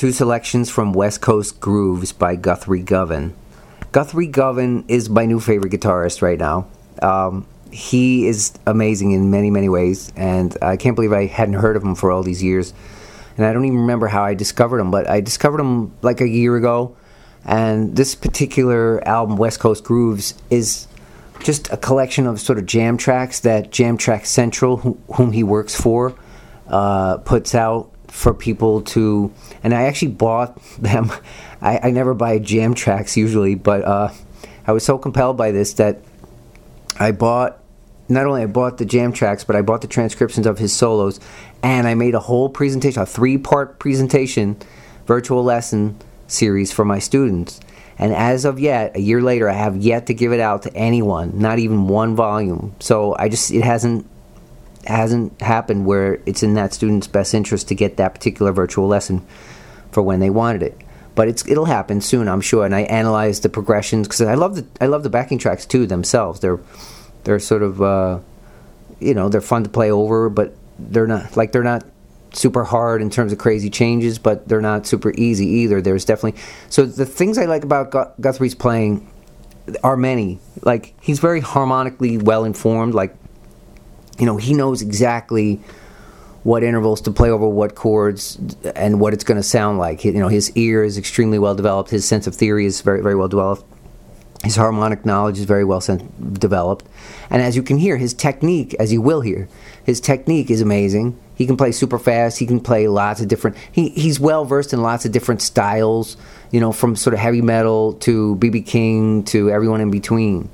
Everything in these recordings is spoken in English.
Two selections from West Coast Grooves by Guthrie Govan. Guthrie Govan is my new favorite guitarist right now. He is amazing in many, many ways, and I can't believe I hadn't heard of him for all these years. And I don't even remember how I discovered him, but I discovered him like a year ago. And this particular album, West Coast Grooves, is just a collection of sort of jam tracks that Jam Track Central, whom he works for, puts out for people to... And I actually bought them. I never buy jam tracks usually, but I was so compelled by this that I bought... Not only I bought the jam tracks, but I bought the transcriptions of his solos, and I made a whole presentation, a 3-part presentation, virtual lesson series for my students. And as of yet, a year later, I have yet to give it out to anyone, not even one volume. So it hasn't happened where it's in that student's best interest to get that particular virtual lesson for when they wanted it. But it'll happen soon, I'm sure. And I analyzed the progressions because I love the backing tracks too themselves. They're sort of they're fun to play over, but they're not super hard in terms of crazy changes, but they're not super easy either. There's definitely... So the things I like about Guthrie's playing are many. Like, he's very harmonically well-informed. Like, he knows exactly what intervals to play over what chords and what it's going to sound like. His ear is extremely well-developed. His sense of theory is very, very well-developed. His harmonic knowledge is very well developed. And as you can hear, his technique, as you will hear, his technique is amazing. He can play super fast. He can play lots of different... He's well-versed in lots of different styles, from sort of heavy metal to B.B. King to everyone in between.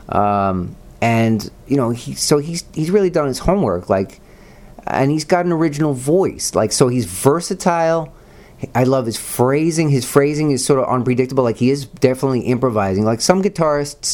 He's really done his homework, and he's got an original voice. So he's versatile. I love his phrasing. His phrasing is sort of unpredictable. He is definitely improvising. Some guitarists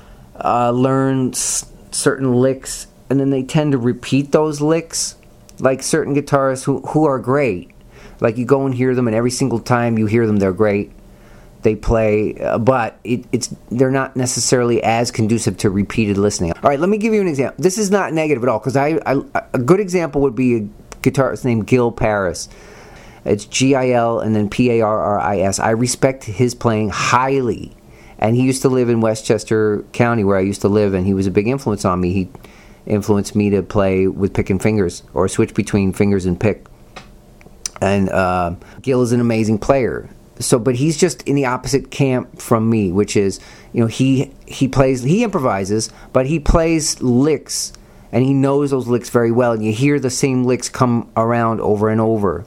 learn certain licks, and then they tend to repeat those licks. Certain guitarists who are great. You go and hear them, and every single time you hear them, they're great. They play, but they're not necessarily as conducive to repeated listening. All right, let me give you an example. This is not negative at all, because a good example would be a guitarist named Gil Paris. It's Gil and then Parris. I respect his playing highly. And he used to live in Westchester County, where I used to live, and he was a big influence on me. He influenced me to play with pick and fingers, or switch between fingers and pick. And Gil is an amazing player. But he's just in the opposite camp from me, which is, he improvises, but he plays licks, and he knows those licks very well, and you hear the same licks come around over and over.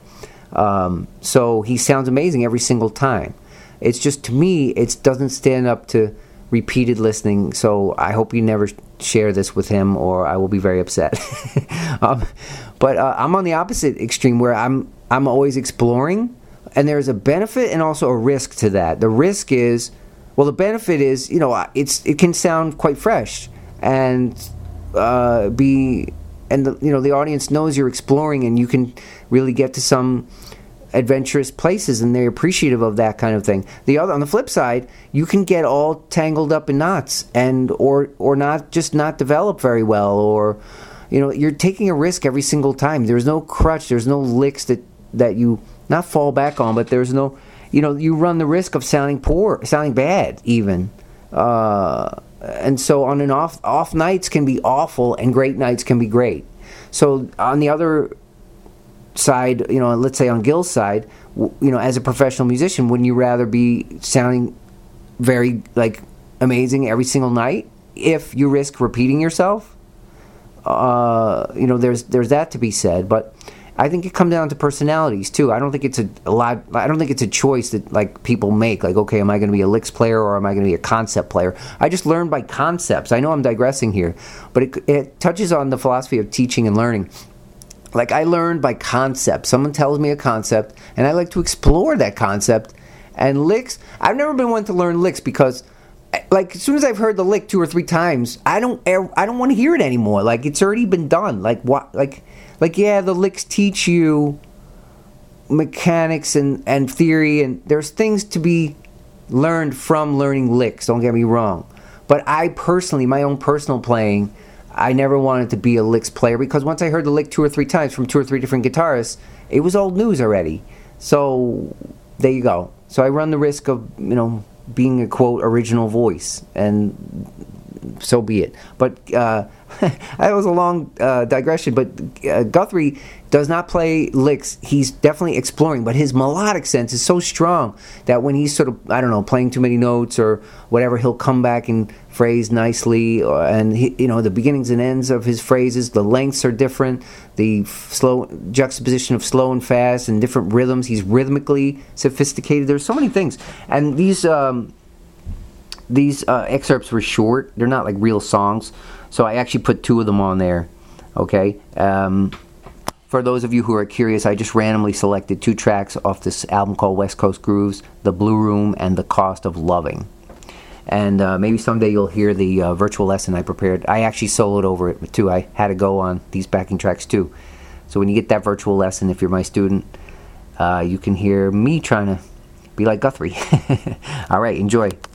So he sounds amazing every single time. It's just, to me, it doesn't stand up to repeated listening, so I hope you never share this with him, or I will be very upset. But I'm on the opposite extreme, where I'm always exploring, and there's a benefit and also a risk to that. The risk is, the benefit is, it can sound quite fresh, and the audience knows you're exploring, and you can really get to some adventurous places, and they're appreciative of that kind of thing. On the flip side, you can get all tangled up in knots, and or not develop very well, or you're taking a risk every single time. There's no crutch, there's no licks that you not fall back on, but there's no, you run the risk of sounding poor, sounding bad even. And so on and off nights can be awful, and great nights can be great. So on the other side, let's say on Gil's side, as a professional musician, wouldn't you rather be sounding very amazing every single night if you risk repeating yourself? There's that to be said, but I think it comes down to personalities too. I don't think it's a choice that people make. Okay, am I going to be a licks player or am I going to be a concept player? I just learn by concepts. I know I'm digressing here, but it touches on the philosophy of teaching and learning. I learn by concept. Someone tells me a concept, and I like to explore that concept. And licks, I've never been one to learn licks because, as soon as I've heard the lick 2 or 3 times, I don't want to hear it anymore. It's already been done. Yeah, the licks teach you mechanics and theory, and there's things to be learned from learning licks, don't get me wrong. But I personally, my own personal playing, I never wanted to be a licks player, because once I heard the lick 2 or 3 times from 2 or 3 different guitarists, it was old news already. So there you go. So I run the risk of, being a quote original voice, and so be it. But that was a long digression. But Guthrie does not play licks. He's definitely exploring, but his melodic sense is so strong that when he's sort of, I don't know, playing too many notes or whatever, he'll come back and phrase nicely. And the beginnings and ends of his phrases, the lengths are different. The slow juxtaposition of slow and fast and different rhythms. He's rhythmically sophisticated. There's so many things, and these excerpts were short. They're not like real songs, so I actually put 2 of them on there. Okay. For those of you who are curious, I just randomly selected 2 tracks off this album called West Coast Grooves: The Blue Room and The Cost of Loving. And maybe someday you'll hear the virtual lesson I prepared. I actually soloed over it too. I had to go on these backing tracks too. So when you get that virtual lesson, if you're my student, you can hear me trying to be like Guthrie. All right, enjoy.